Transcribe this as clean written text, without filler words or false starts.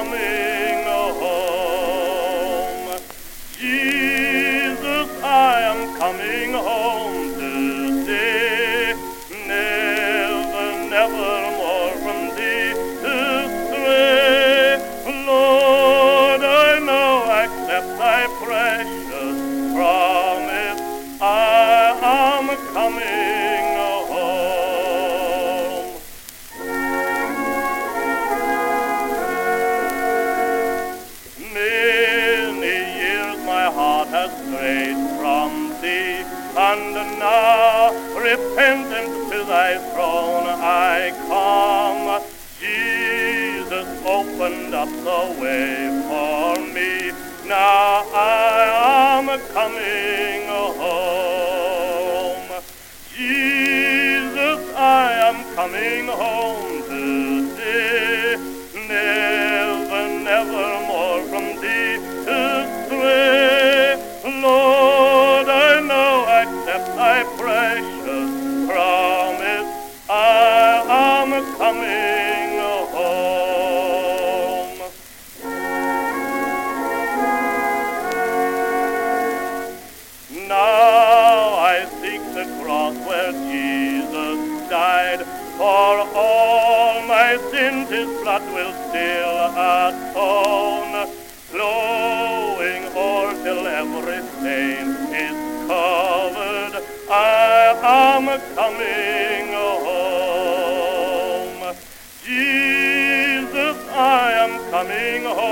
coming home. Jesus, I am coming home today. Never, never more from thee to stray. Lord, I now accept thy precious promise. I am coming home. Many years my heart has strayed from thee, and now repentant to thy throne I come. Jesus opened up the way for me. Now I am coming home. Jesus, I am coming home today. Never, never more from thee to stray. Lord, I now accept thy precious promise. I am coming home. Now I seek the cross where Jesus died. For all my sins his blood will still atone, flowing o'er till every stain is covered. I am coming home. Jesus, I am coming home.